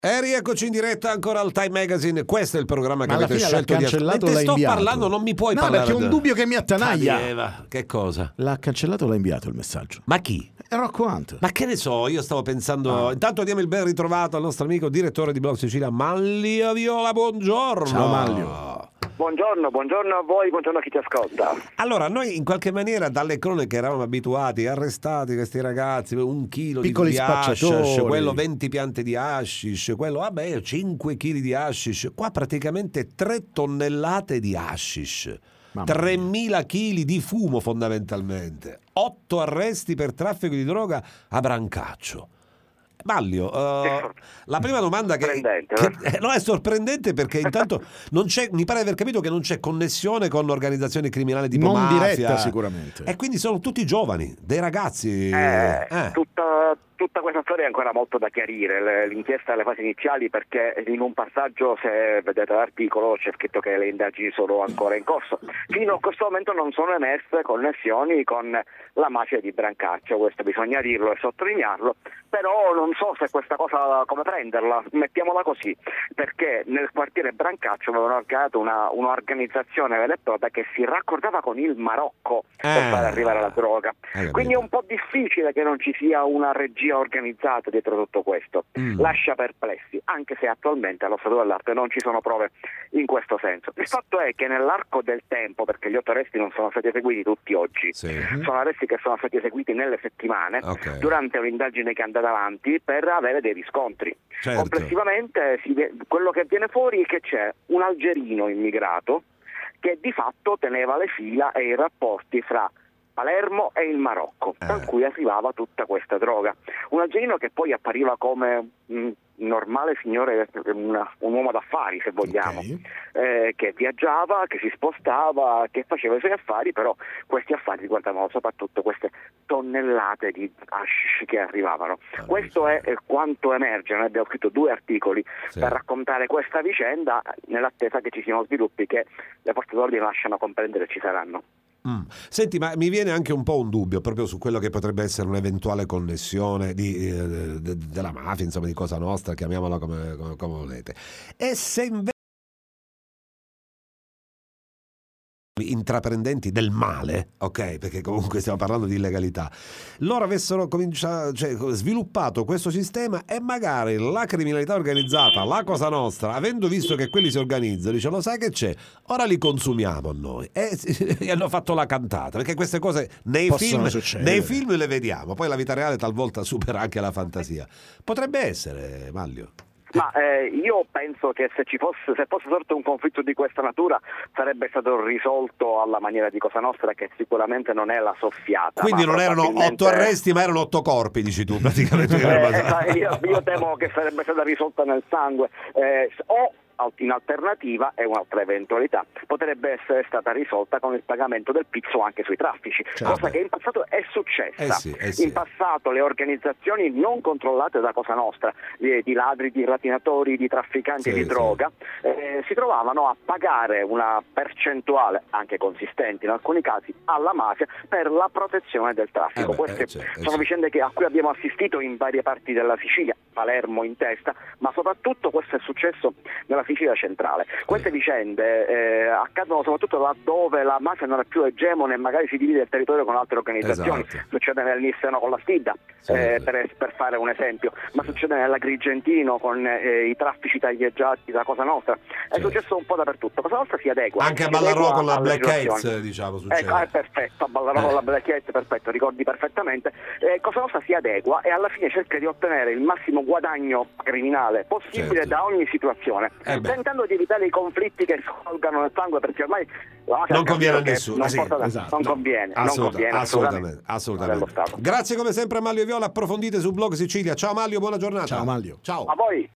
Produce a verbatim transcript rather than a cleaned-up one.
E rieccoci in diretta ancora al Time Magazine. Questo è il programma che Ma avete scelto di ascoltare. Te sto inviato. parlando, non mi puoi no, parlare. Perché è un dubbio che mi attanaglia. Cadieva. Che cosa? L'ha cancellato o l'ha inviato il messaggio? Ma chi? È Rocco Hunt. Ma che ne so, io stavo pensando. Ah. Intanto diamo il ben ritrovato al nostro amico direttore di Blog Sicilia, Manlio Viola. Buongiorno. Ciao Manlio. Buongiorno, buongiorno a voi, buongiorno a chi ti ascolta. Allora, noi in qualche maniera dalle cronache eravamo abituati, arrestati questi ragazzi, un chilo Piccoli di, di hashish, spacciatori. quello venti piante di hashish, quello vabbè cinque chili di hashish, qua praticamente tre tonnellate di hashish, tremila chili di fumo fondamentalmente, otto arresti per traffico di droga a Brancaccio. Maglio, uh, la prima domanda che, sorprendente, che eh? eh, no, è sorprendente perché intanto non c'è, mi pare di aver capito che non c'è connessione con organizzazioni criminali tipo Non mafia, diretta sicuramente. e quindi sono tutti giovani, dei ragazzi. Eh, eh. Tutta, tutta questa storia è ancora molto da chiarire. Le- L'inchiesta è alle fasi iniziali perché in un passaggio, se vedete l'articolo, c'è scritto che le indagini sono ancora in corso. Fino a questo momento non sono emerse connessioni con la mafia di Brancaccio, questo bisogna dirlo e sottolinearlo, però non so se questa cosa come prenderla, mettiamola così, perché nel quartiere Brancaccio avevano creato una, un'organizzazione vera e propria che si raccordava con il Marocco per Eh. far arrivare la droga. Hai Quindi è capito. un po' difficile che non ci sia una regia organizzata dietro tutto questo. Mm. Lascia perplessi, anche se attualmente allo stato dell'arte non ci sono prove in questo senso. Il fatto è che nell'arco del tempo, perché gli otto arresti non sono stati eseguiti tutti oggi, Sì. sono arresti che sono stati eseguiti nelle settimane, Ok. durante un'indagine che è andata avanti per avere dei riscontri. Certo. Complessivamente si ve- quello che viene fuori è che c'è un algerino immigrato che di fatto teneva le fila e i rapporti fra Palermo e il Marocco, Eh. da cui arrivava tutta questa droga. Un algerino che poi appariva come un normale signore, una- un uomo d'affari se vogliamo, Ok. eh, che viaggiava, che si spostava, che faceva i suoi affari, però questi affari riguardavano soprattutto queste tonnellate di hashish che arrivavano. Ah, Questo sì. è eh, quanto emerge. Noi abbiamo scritto due articoli Sì. per raccontare questa vicenda nell'attesa che ci siano sviluppi che le forze dell'ordine lasciano comprendere ci saranno. Mm. Senti, ma mi viene anche un po' un dubbio proprio su quello che potrebbe essere un'eventuale connessione di, eh, de- della mafia, insomma di Cosa Nostra, chiamiamola come, come, come volete. E se invece intraprendenti del male, ok, perché comunque stiamo parlando di illegalità, loro avessero cominciato, cioè, sviluppato questo sistema e magari la criminalità organizzata, la Cosa Nostra, avendo visto che quelli si organizzano, dice lo sai che c'è, ora li consumiamo noi e, e hanno fatto la cantata, perché queste cose nei Possono film, succedere. nei film le vediamo, poi la vita reale talvolta supera anche la fantasia. Potrebbe essere, Maglio. Ma eh, io penso che se ci fosse, se fosse sorto un conflitto di questa natura sarebbe stato risolto alla maniera di Cosa Nostra, che sicuramente non è la soffiata. Quindi ma non erano probabilmente- otto arresti, ma erano otto corpi, dici tu, praticamente. Eh, sai, io, io temo che sarebbe stata risolta nel sangue. Eh, o in alternativa, è un'altra eventualità, potrebbe essere stata risolta con il pagamento del pizzo anche sui traffici, Certo. cosa che in passato è successa. Eh sì, eh sì. In passato le organizzazioni non controllate da Cosa Nostra, di, di ladri, di rapinatori, di trafficanti Sì, di sì. droga, eh, si trovavano a pagare una percentuale, anche consistente in alcuni casi, alla mafia per la protezione del traffico. Eh beh, Queste eh, certo, eh sono sì. vicende che, a cui abbiamo assistito in varie parti della Sicilia, Palermo in testa, ma soprattutto questo è successo nella Sicilia centrale. Queste vicende eh, accadono soprattutto laddove la mafia non è più egemone e magari si divide il territorio con altre organizzazioni. Esatto. Succede nel Nisseno con la Stidda, Sì, eh, sì. per, per fare un esempio, ma succede nell'Agrigentino con eh, i traffici taglieggiati da Cosa Nostra. È Certo. successo un po' dappertutto. Cosa Nostra si adegua. Anche a si Ballarò adegua con la alle Black situazioni. Heights, diciamo, succede. Ecco, è perfetto, a Ballarò Eh. con la Black Heights, perfetto, ricordi perfettamente. Eh, Cosa Nostra si adegua e alla fine cerca di ottenere il massimo guadagno criminale possibile Certo. da ogni situazione, Eh beh. tentando di evitare i conflitti che scolgano nel sangue, perché ormai la mafia Non ha conviene a capito che nessuno. non Sì, porta da- esatto. non No. conviene, non Assoluta- conviene assolutamente, dello assolutamente. Stato. Grazie come sempre a Maglio Viola, approfondite su Blog Sicilia. Ciao Maglio, buona giornata. Ciao Maglio. Ciao. A voi.